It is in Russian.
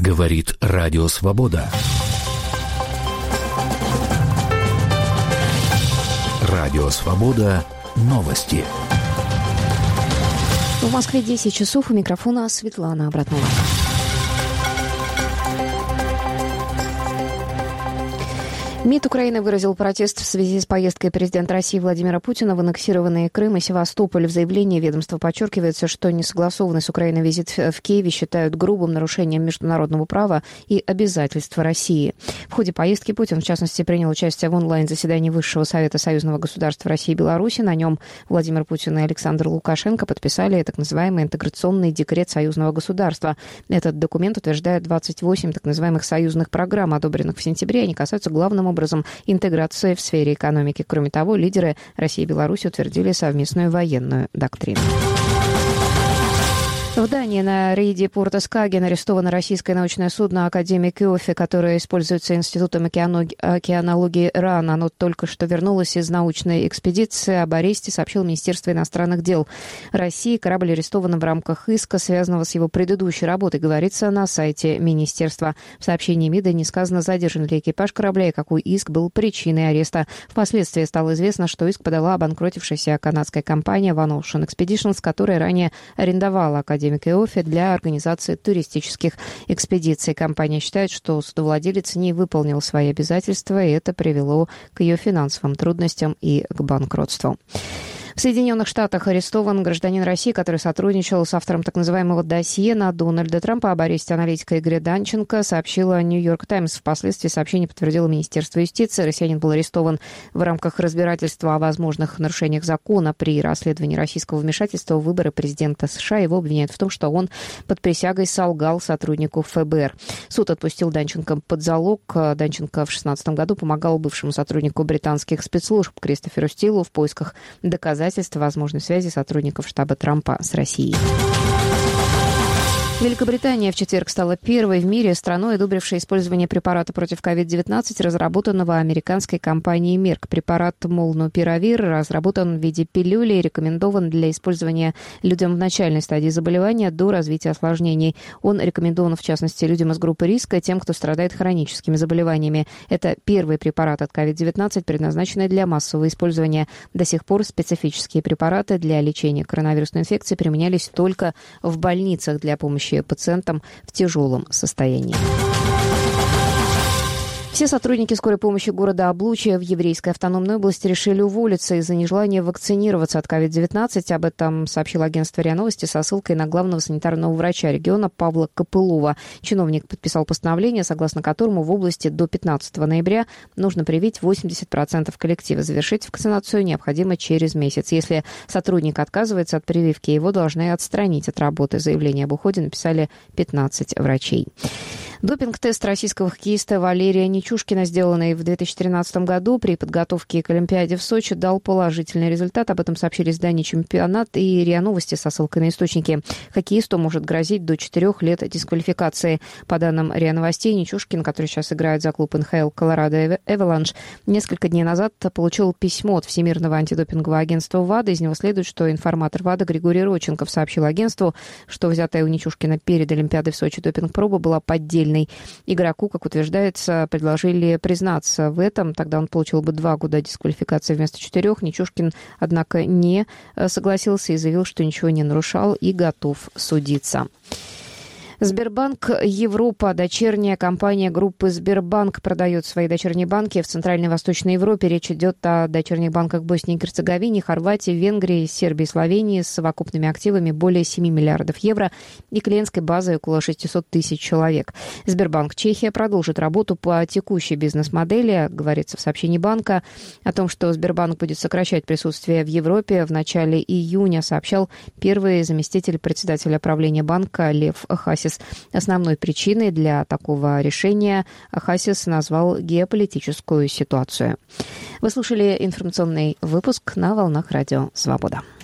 Говорит Радио Свобода. Радио Свобода. Новости. В Москве 10 часов. У микрофона Светлана Обратнова. МИД Украины выразил протест в связи с поездкой президента России Владимира Путина в аннексированные Крым и Севастополь. В заявлении ведомства подчеркивается, что несогласованный с Украиной визит в Киеве считают грубым нарушением международного права и обязательств России. В ходе поездки Путин, в частности, принял участие в онлайн-заседании Высшего совета союзного государства России и Беларуси. На нем Владимир Путин и Александр Лукашенко подписали так называемый интеграционный декрет союзного государства. Этот документ утверждает 28 так называемых союзных программ, одобренных в сентябре. Они касаются главным образом интеграции в сфере экономики. Кроме того, лидеры России и Беларуси утвердили совместную военную доктрину. В Дании на рейде порта Скаген арестовано российское научное судно «Академик Иоффе», которое используется Институтом океанологии РАН. Оно только что вернулось из научной экспедиции. Об аресте сообщило Министерство иностранных дел России. Корабль арестован в рамках иска, связанного с его предыдущей работой, говорится на сайте министерства. В сообщении МИДа не сказано, задержан ли экипаж корабля и какой иск был причиной ареста. Впоследствии стало известно, что иск подала обанкротившаяся канадская компания One Ocean Expeditions, которая ранее арендовала «Академик Иоффе» для организации туристических экспедиций. Компания считает, что судовладелец не выполнил свои обязательства, и это привело к ее финансовым трудностям и к банкротству. В Соединенных Штатах арестован гражданин России, который сотрудничал с автором так называемого досье на Дональда Трампа. Об аресте аналитика Игоря Данченко сообщила «Нью-Йорк Таймс». Впоследствии сообщение подтвердило Министерство юстиции. Россиянин был арестован в рамках разбирательства о возможных нарушениях закона при расследовании российского вмешательства в выборы президента США. Его обвиняют в том, что он под присягой солгал сотруднику ФБР. Суд отпустил Данченко под залог. Данченко в 2016 году помогал бывшему сотруднику британских спецслужб Кристоферу Стилу в поисках доказательств возможной связи сотрудников штаба Трампа с Россией. Великобритания в четверг стала первой в мире страной, одобрившей использование препарата против COVID-19, разработанного американской компанией Merck. Препарат Молнупиравир разработан в виде пилюли и рекомендован для использования людям в начальной стадии заболевания до развития осложнений. Он рекомендован, в частности, людям из группы риска, тем, кто страдает хроническими заболеваниями. Это первый препарат от COVID-19, предназначенный для массового использования. До сих пор специфические препараты для лечения коронавирусной инфекции применялись только в больницах для помощи пациентам в тяжелом состоянии. Все сотрудники скорой помощи города Облучье в Еврейской автономной области решили уволиться из-за нежелания вакцинироваться от COVID-19. Об этом сообщило агентство РИА Новости со ссылкой на главного санитарного врача региона Павла Копылова. Чиновник подписал постановление, согласно которому в области до 15 ноября нужно привить 80% коллектива. Завершить вакцинацию необходимо через месяц. Если сотрудник отказывается от прививки, его должны отстранить от работы. Заявление об уходе написали 15 врачей. Допинг-тест российского хоккеиста Валерия Нечушкина, сделанный в 2013 году при подготовке к Олимпиаде в Сочи, дал положительный результат. Об этом сообщили издания «Чемпионат» и РИА Новости со ссылкой на источники. Хоккеисту может грозить до 4 лет дисквалификации. По данным РИА Новостей, Нечушкин, который сейчас играет за клуб НХЛ «Колорадо Эваланш», несколько дней назад получил письмо от Всемирного антидопингового агентства ВАДА. Из него следует, что информатор ВАДА Григорий Родченков сообщил агентству, что взятая у Нечушкина перед Олимпиадой в Сочи допинг-проба была поддельной. Игроку, как утверждается, предложили признаться в этом. Тогда он получил бы 2 года дисквалификации вместо 4. Нечушкин, однако, не согласился и заявил, что ничего не нарушал и готов судиться. Сбербанк Европа, дочерняя компания группы Сбербанк, продает свои дочерние банки в Центральной и Восточной Европе. Речь идет о дочерних банках Боснии и Герцеговине, Хорватии, Венгрии, Сербии и Словении с совокупными активами более 7 миллиардов евро и клиентской базой около 600 тысяч человек. Сбербанк Чехия продолжит работу по текущей бизнес-модели. Говорится в сообщении банка о том, что Сбербанк будет сокращать присутствие в Европе. В начале июня сообщал первый заместитель председателя правления банка Лев Хасис. Основной причиной для такого решения Хасис назвал геополитическую ситуацию. Вы слушали информационный выпуск на волнах Радио Свобода.